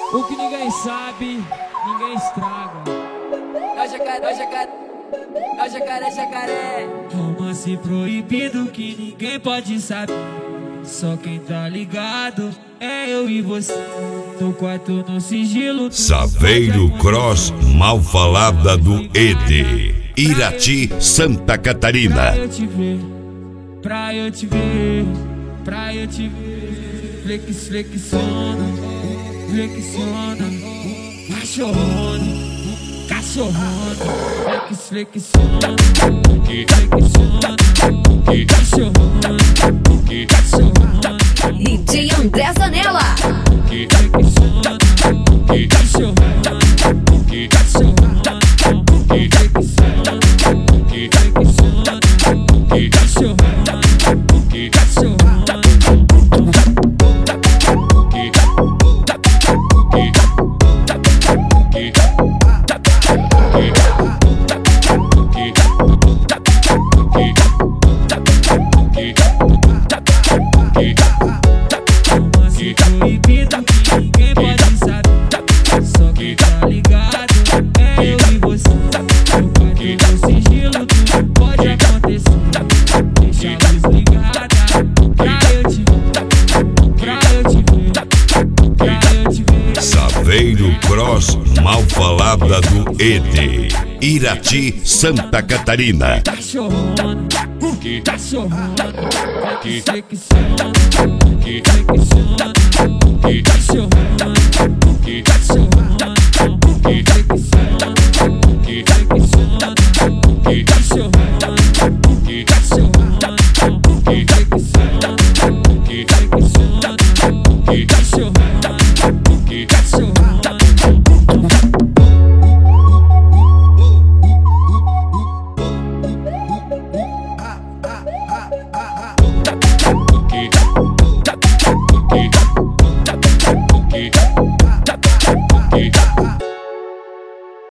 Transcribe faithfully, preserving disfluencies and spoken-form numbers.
O que ninguém sabe, ninguém estraga. É o jacaré, é o jacaré, é o jacaré, jacaré. Romance proibido que ninguém pode saber. Só quem tá ligado é eu e você. No quarto, no sigilo. Saveiro Cross Malfalada do E D, Irati, Santa Catarina. Pra eu te ver, pra eu te ver, pra eu te ver. Flex, flexiona, flexiona, cachorrona, cachorrona. Flex, flexiona, flexiona, cachorrona, cachorrona. D J André Zanella. Flexiona, cachorrona, cachorrona. Flexiona, flexiona, cachorrona, cachorrona. Romance proibido que ninguém pode saber. Só quem tá ligado é eu e você. No quarto do sigilo tudo pode acontecer. Deixa a luz ligada pra eu te ver, pra eu te ver, pra eu te ver. Saveiro Cross Malfalada do E D, Irati, Santa Catarina. Cachorrona, cachorrona, flexiona, flexiona, cachorrona, cachorrona, flexiona, flexiona, cachorrona.